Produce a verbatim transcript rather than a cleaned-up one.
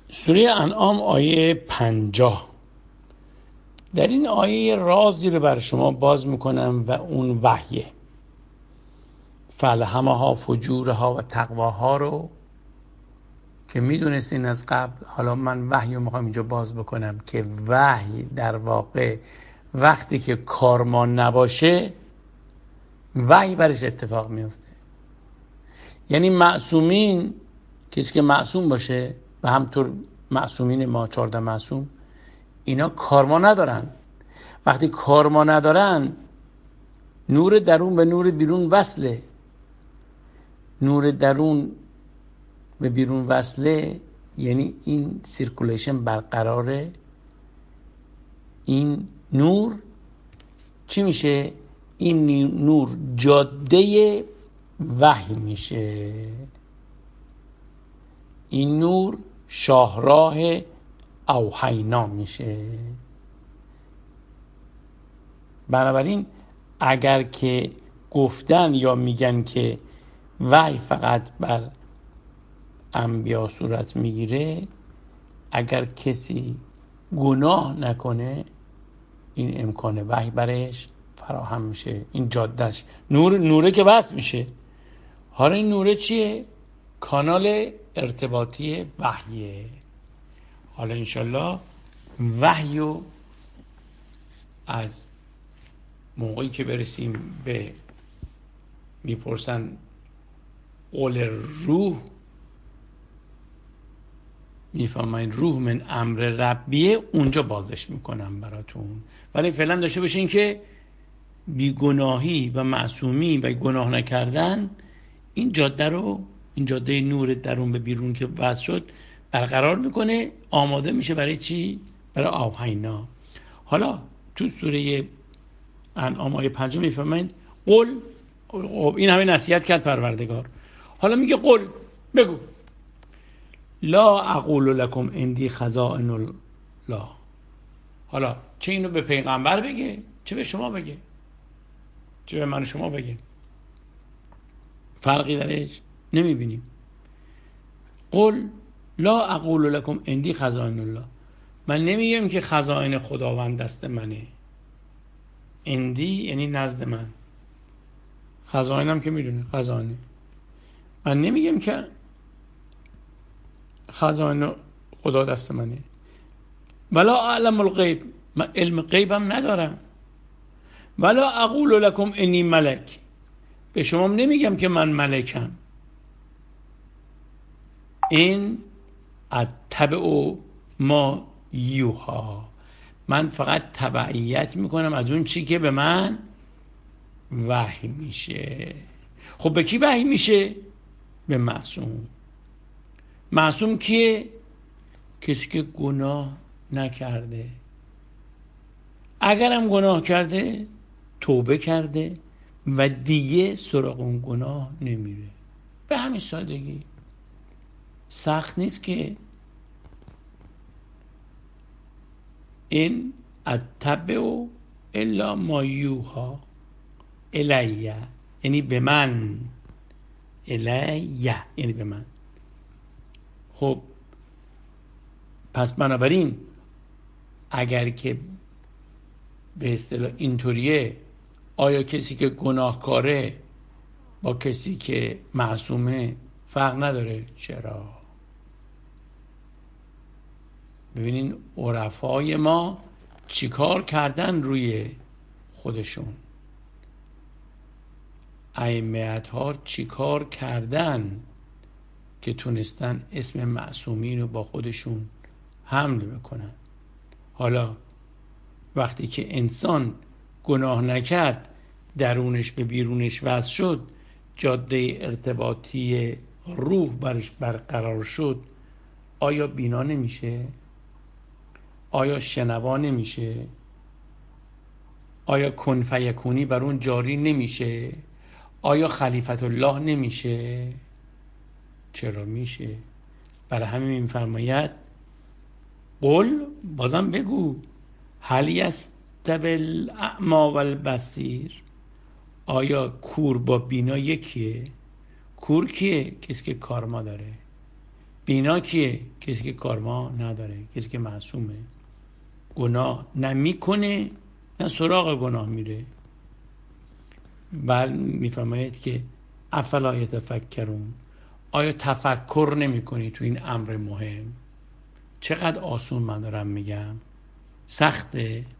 سوره انعام آیه پنجاه. در این آیه رازی رو بر شما باز میکنم و اون وحیه. فالهمها فجورها و تقواها رو که میدونستین از قبل، حالا من وحی رو میخوام اینجا باز بکنم که وحی در واقع وقتی که کارمان نباشه وحی برش اتفاق میفته. یعنی معصومین، کسی که معصوم باشه و همطور معصومین ما چهارده معصوم، اینا کارما ندارن. وقتی کارما ندارن نور درون به نور بیرون وصله. نور درون به بیرون وصله یعنی این سیرکولیشن برقراره. این نور چی میشه؟ این نور جاده وحی میشه. این نور شاهراه اوحینا میشه. بنابراین اگر که گفتن یا میگن که وحی فقط بر انبیا صورت میگیره، اگر کسی گناه نکنه این امکان وحی برش فراهم میشه. این جادهش نور، نوره که بس میشه. حالا این نوره چیه؟ کانال ارتباطی وحیه. حالا انشالله وحیو از موقعی که برسیم به میپرسن قول روح، میفهمین روح من امر ربیه، اونجا بازش میکنم براتون. ولی فعلا داشته باشین که بیگناهی و معصومی و گناه نکردن این جاده رو، این جاده نور درون به بیرون که وصل شد برقرار میکنه. آماده میشه برای چی؟ برای اوحینا. حالا تو سوره انعام آیه پنجم میفهمین قل، این همه نصیحت کرد پروردگار، حالا میگه قل، بگو لا اقول لکم عندی خزائن الله. حالا چه اینو به پیغمبر بگه، چه به شما بگه، چه به من و شما بگه، فرقی درش نمیبینیم. قل لا اقول لکم عندی خزائن الله، من نمیگم که خزائن خداوند دست منه. عندی یعنی نزد من، خزائنم که میدونه خزانه. من نمیگم که خزائن خدا دست منه. ولا اعلم الغیب، من علم غیبم ندارم. ولا اقول لکم انی ملک، به شما نمیگم که من ملکم. این اتبع ما یوها، من فقط تبعیت میکنم از اون چی که به من وحی میشه. خب به کی وحی میشه؟ به معصوم. معصوم کیه؟ کسی که گناه نکرده. اگرم گناه کرده توبه کرده و دیگه سراغ اون گناه نمیره. به همین سادگی، سخت نیست که. این اتبع الا ما یوها الیه، یعنی به من. الیه یعنی به من. خب پس بنابراین اگر که به اصطلاح اینطوریه، آیا کسی که گناهکاره با کسی که معصومه فرق نداره؟ چرا؟ ببینین عرفای ما چیکار کردن روی خودشون، ائمه ها چیکار کردن که تونستن اسم معصومین رو با خودشون حمل بکنن. حالا وقتی که انسان گناه نکرد، درونش به بیرونش وصل شد، جاده ارتباطی روح برش برقرار شد، آیا بینا نمیشه؟ آیا شنوا نمیشه؟ آیا کن فیکونی بر اون جاری نمیشه؟ آیا خلیفت الله نمیشه؟ چرا میشه؟ برای همین میفرماید قل، بازم بگو، هل یستوی الاعمی والبصیر، آیا کور با بینا یکیه؟ کور کیه؟ کسی که کارما داره. بینا کیه؟ کسی که کارما نداره، کسی که معصومه، گناه نه میکنه نه سراغ گناه میره. بل میفرماید که افلا یتفکرون، آیا تفکر نمی کنی تو این امر مهم؟ چقدر آسون من دارم میگم، سخته.